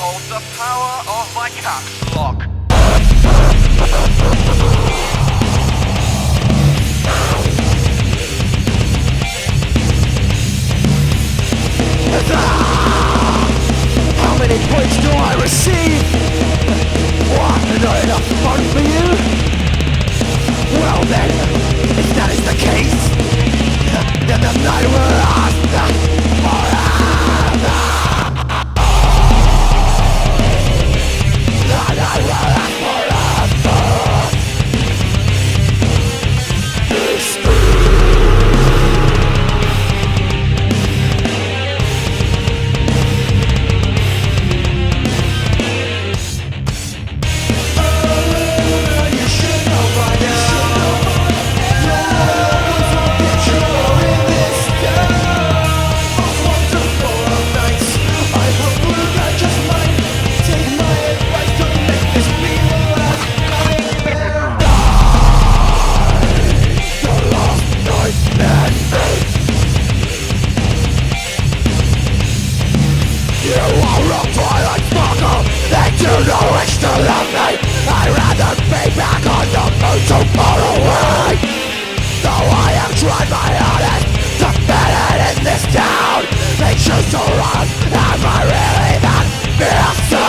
hold the power of my caps lock. How many points do I receive? What, not enough fun for you? Well then, if that is the case, then the night will last forever. The night will last forever. You know it's to love me. I'd rather be back on the moon so far away. Though I have tried my hardest to fit it in this town, they choose to run. Am I really that fearsome?